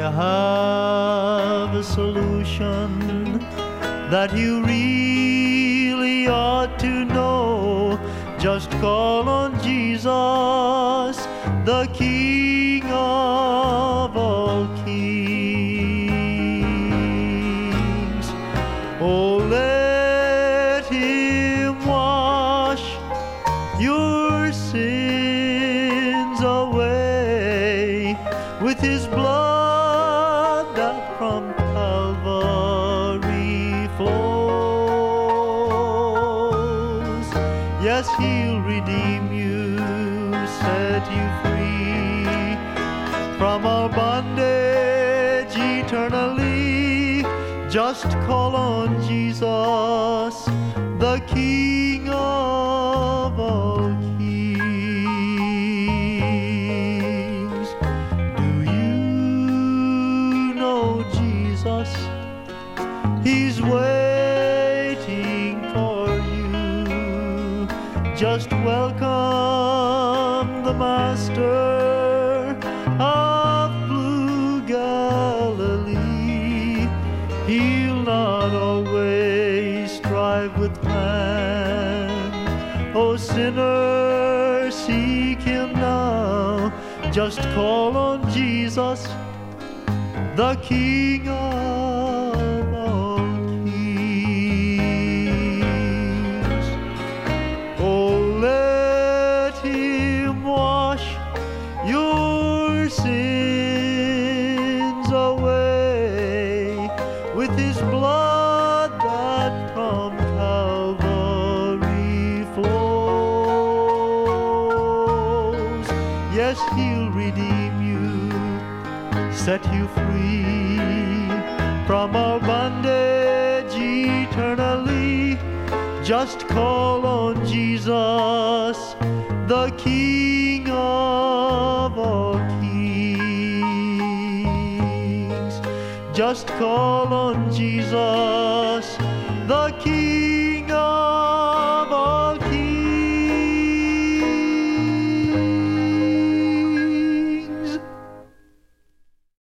have a solution that you really ought to know. Just call on Jesus, the King of all kings. Oh, let him wash your sins away with his blood that from Calvary flows. Yes, he'll redeem you, set you free from our bondage eternally. Just call on Jesus, the King of all kings. Do you know Jesus? He's waiting for you. Just welcome the Master of Blue Galilee. He'll not always strive with man. Oh, sinner, seek him now. Just call on Jesus, the King of all kings. Oh, let him wash your sins away with his blood that from Calvary flows. Yes, he'll redeem you, set you free from our bondage eternally. Just call on Jesus, the King of all kings. Just call on Jesus, the King of